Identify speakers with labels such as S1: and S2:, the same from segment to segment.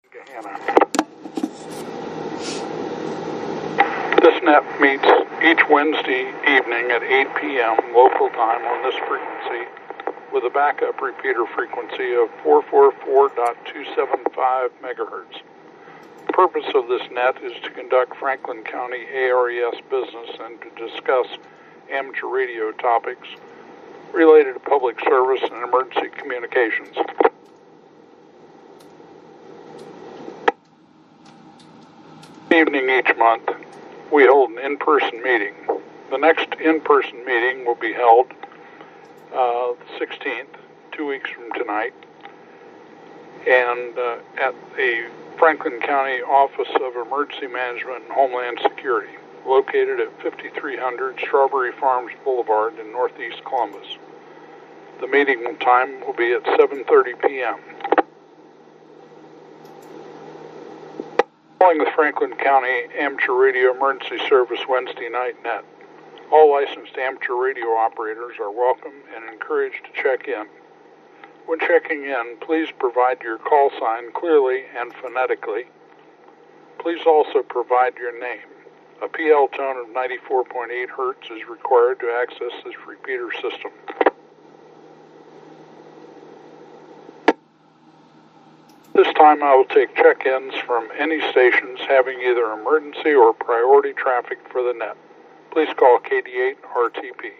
S1: This net meets each Wednesday evening at 8 p.m. local time on this frequency with a backup repeater frequency of 444.275 megahertz. The purpose of this net is to conduct Franklin County ARES business and to discuss amateur radio topics related to public service and emergency communications. Evening each month, we hold an in-person meeting. The next in-person meeting will be held the 16th, 2 weeks from tonight, and at the Franklin County Office of Emergency Management and Homeland Security, located at 5300 Strawberry Farms Boulevard in Northeast Columbus. The meeting time will be at 7:30 p.m. Calling the Franklin County Amateur Radio Emergency Service Wednesday night net. All licensed amateur radio operators are welcome and encouraged to check in. When checking in, please provide your call sign clearly and phonetically. Please also provide your name. A PL tone of 94.8 Hertz is required to access this repeater system. This time I will take check-ins from any stations having either emergency or priority traffic for the net. Please call KD8 RTP.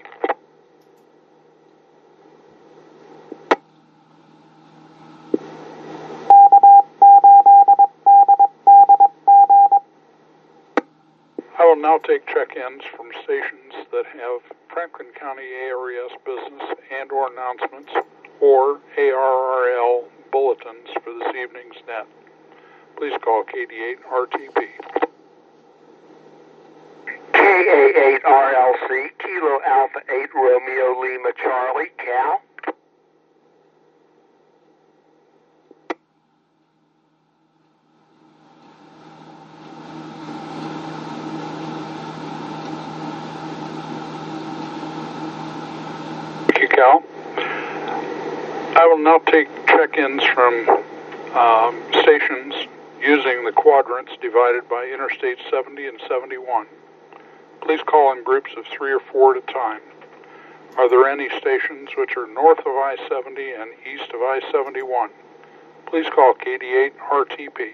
S1: I will now take check-ins from stations that have Franklin County ARES business and or announcements or ARRL bulletins for this evening's net. Please call KD8 RTP.
S2: KA8 RLC, Kilo Alpha 8 Romeo Lima Charlie, Cal.
S1: Thank you, Cal. I will now take check-ins from stations using the quadrants divided by Interstate 70 and 71. Please call in groups of 3 or 4 at a time. Are there any stations which are north of I-70 and east of I-71? Please call KD8 RTP.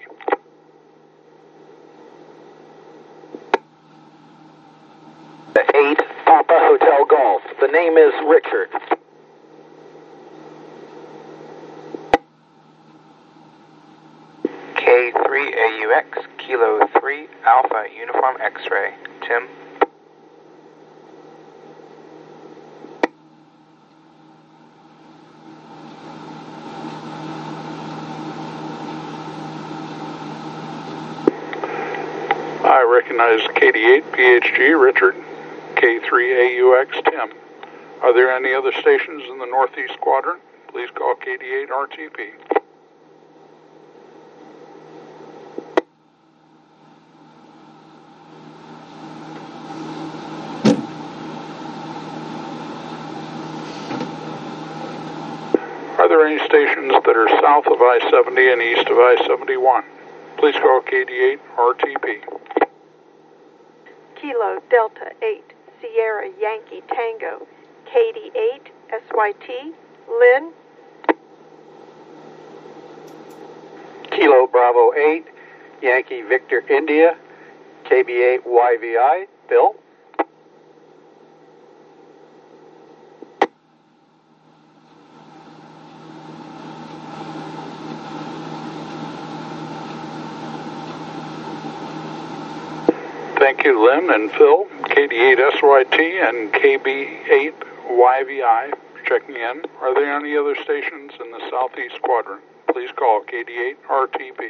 S3: The 8 Papa Hotel Golf. The name is Richard. K3AUX, Kilo 3, Alpha Uniform X-Ray. Tim.
S1: I recognize KD8 PHG Richard, K3AUX Tim. Are there any other stations in the Northeast Quadrant? Please call KD8 RTP. Are there any stations that are south of I-70 and east of I-71? Please call KD8 RTP.
S4: Kilo Delta 8 Sierra Yankee Tango, KD8 SYT, Lynn.
S5: Kilo Bravo 8 Yankee Victor India, KB8 YVI, Bill.
S1: Thank you, Lynn and Phil, KD8 SYT and KB8 YVI, checking in. Are there any other stations in the Southeast Quadrant? Please call KD8 RTP.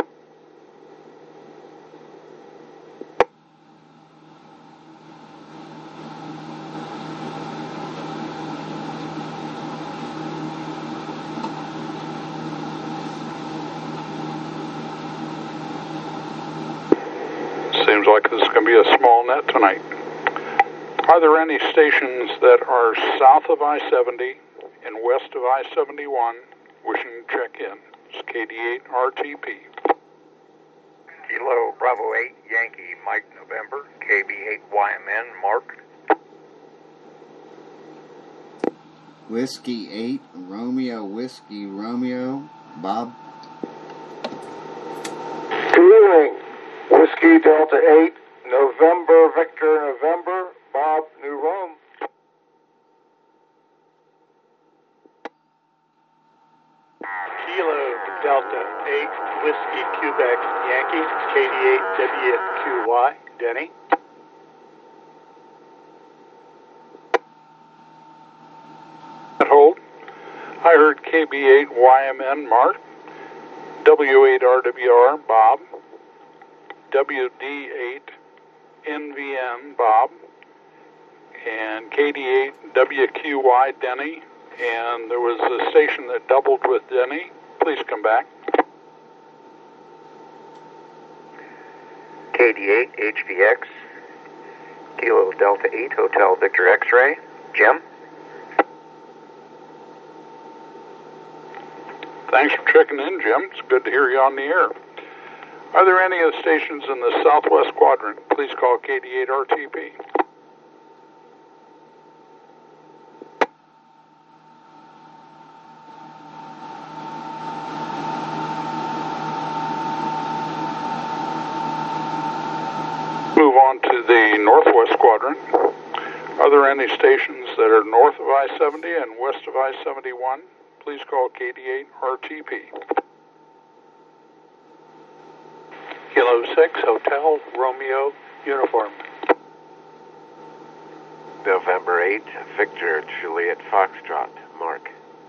S1: Seems like this is going to be a small net tonight. Are there any stations that are south of I-70 and west of I-71 wishing to check in? It's KD8 RTP.
S2: 8 Yankee Mike November, KB8YMN Mark.
S6: Whiskey 8 Romeo Whiskey Romeo Bob.
S7: Good evening. Whiskey Delta 8 November Victor November Bob New Rome.
S5: Kilo Delta 8 Whiskey Quebec Yankee KD8WQY Denny.
S1: Hold. I heard KB8YMN Mark, W8RWR Bob, WD8NVN Bob, and KD8WQY Denny, and there was a station that doubled with Denny. Please come back.
S2: KD8 HVX, Kilo Delta 8 Hotel Victor X-Ray, Jim.
S1: Thanks for checking in, Jim. It's good to hear you on the air. Are there any of the stations in the Southwest Quadrant? Please call KD8RTP. Move on to the Northwest Quadrant. Are there any stations that are north of I-70 and west of I-71? Please call KD8RTP.
S5: Kilo 6 Hotel Romeo Uniform.
S2: November 8 Victor Juliet Foxtrot Mark.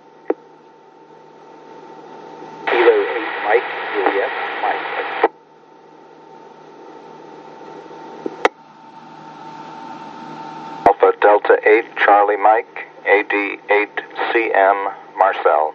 S3: Kilo 8 Mike Juliet Mike. Alpha Delta 8 Charlie Mike AD8CM Marcel.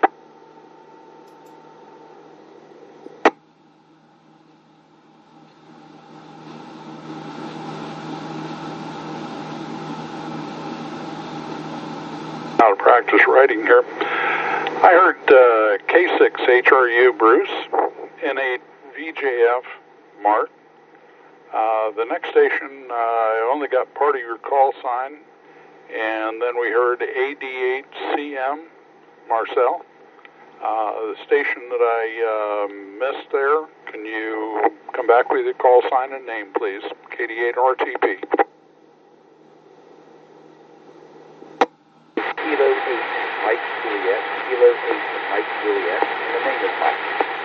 S1: Out of practice writing here. I heard K6HRU Bruce, N8 VJF Mark. The next station, I only got part of your call sign, and then we heard AD8CM Marcel. The station that I missed there, can you come back with your call sign and name, please? KD8RTP.
S3: Kilo 8 Mike Juliet, Kilo 8 Mike Juliet, and the name is Mike.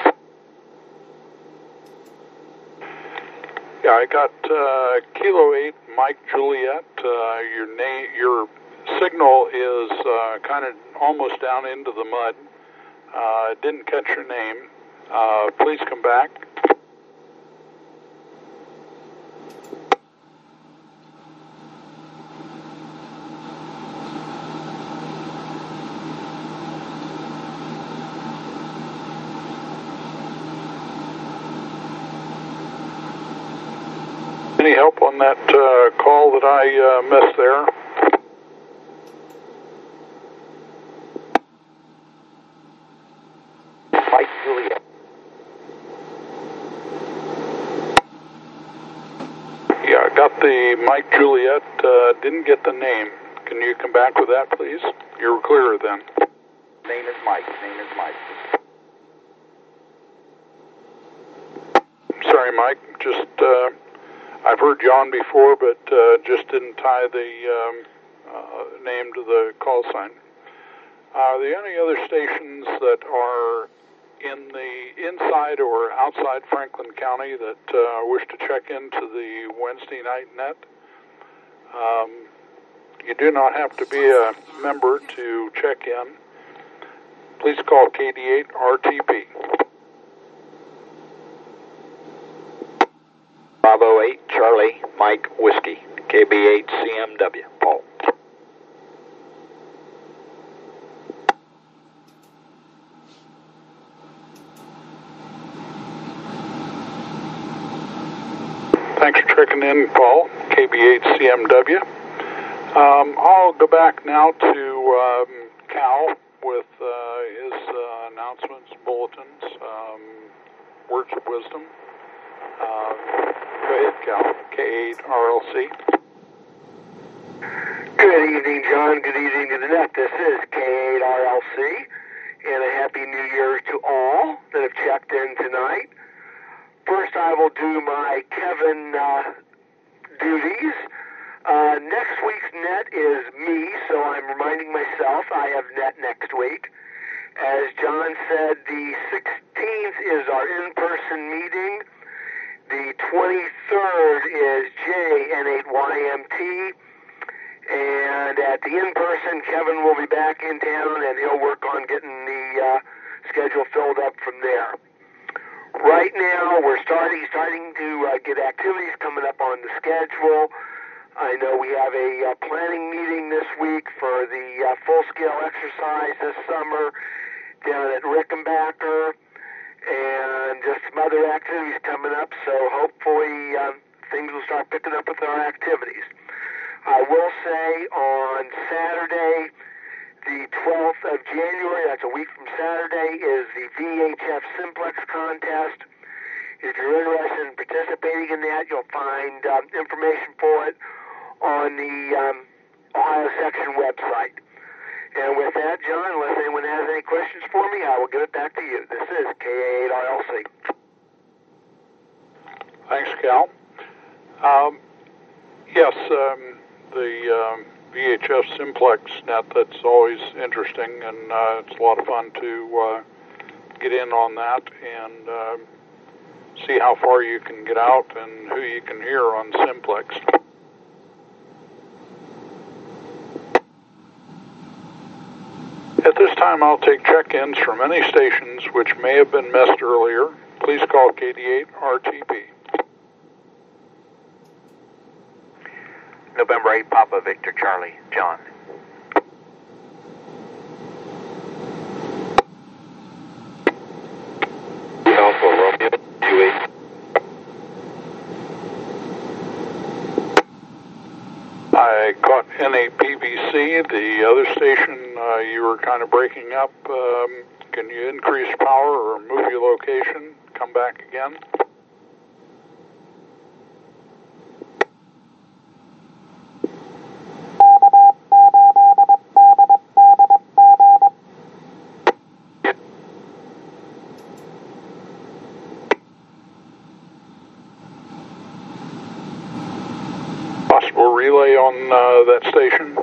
S1: Yeah, I got Kilo 8 Mike Juliet. Your signal is kind of almost down into the mud. I didn't catch your name. Please come back. Any help on that call that I missed there?
S3: Mike Juliet.
S1: Yeah, I got the Mike Juliet, didn't get the name. Can you come back with that, please? You're clearer then.
S3: Name is Mike. Name is Mike.
S1: Sorry, Mike. Just, I've heard John before, but just didn't tie the name to the call sign. Are there any other stations that are in the inside or outside Franklin County that wish to check into the Wednesday night net? You do not have to be a member to check in. Please call KD8RTP.
S3: Bravo 8 Charlie Mike Whiskey, KB8 CMW, Paul.
S1: Thanks for checking in, Paul, KB8CMW. I'll go back now to Cal with his announcements, bulletins, words of wisdom. Cal, K8RLC.
S2: Good evening, John. Good evening to the net. This is K8RLC, and a Happy New Year to all that have checked in tonight. First, I will do my Kevin duties. Next week's net is me, so I'm reminding myself I have net next week. As John said, the 16th is our in-person meeting. The 23rd is JN8YMT. And at the in-person, Kevin will be back in town, and he'll work on getting the schedule filled up from there. Right now, we're starting to get activities coming up on the schedule. I know we have a planning meeting this week for the full-scale exercise this summer down at Rickenbacker, and just some other activities coming up, so hopefully things will start picking up with our activities. I will say on Saturday, the 12th of January, that's a week from Saturday, is the VHF Simplex contest. If you're interested in participating in that, you'll find information for it on the Ohio section website. And with that, John, unless anyone has any questions for me, I will give it back to you. This is K8RLC.
S1: Thanks, Cal. Yes, the VHF Simplex net, that's always interesting, and it's a lot of fun to get in on that and see how far you can get out and who you can hear on Simplex. At this time, I'll take check-ins from any stations which may have been missed earlier. Please call KD8-RTP.
S3: November 8, Papa Victor Charlie, John. Alpha Romeo 28.
S1: I caught NAPVC, the other station. You were kind of breaking up. Can you increase power or move your location? Come back again? Possible relay on that station?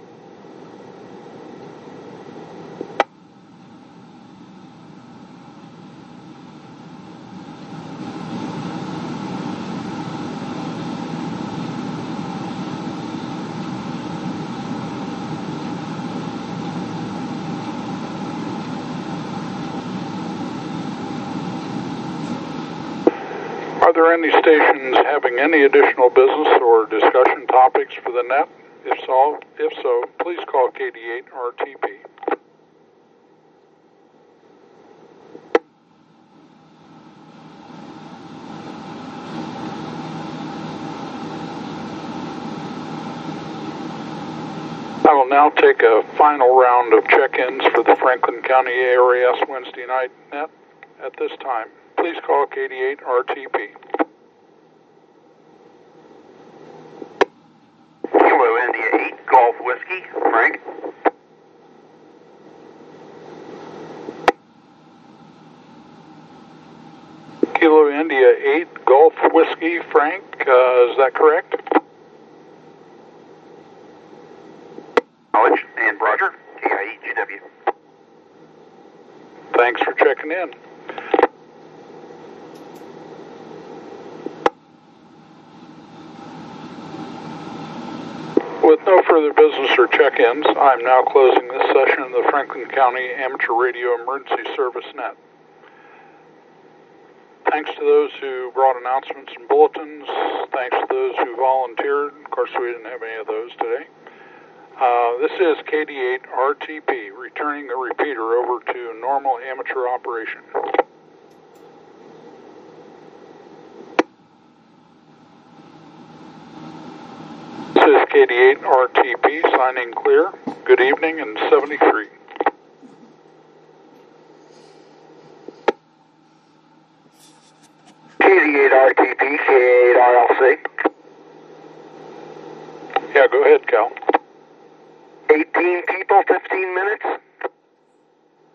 S1: Are there any stations having any additional business or discussion topics for the net? If so, please call KD8-RTP. I will now take a final round of check-ins for the Franklin County ARES Wednesday night net. At this time, please call KD8-RTP.
S3: Kilo India 8, Golf Whiskey, Frank.
S1: Kilo India 8, Golf Whiskey, Frank, is that correct?
S3: Knowledge and Roger, KIEGW.
S1: Thanks for checking in. With no further business or check-ins, I'm now closing this session of the Franklin County Amateur Radio Emergency Service Net. Thanks to those who brought announcements and bulletins. Thanks to those who volunteered. Of course, we didn't have any of those today. This is KD8-RTP, returning the repeater over to normal amateur operation. This is KD8-RTP signing clear. Good evening and 73.
S2: Kilo 88RTP, K8RLC.
S1: Yeah, go ahead, Cal.
S2: 18 people, 15 minutes.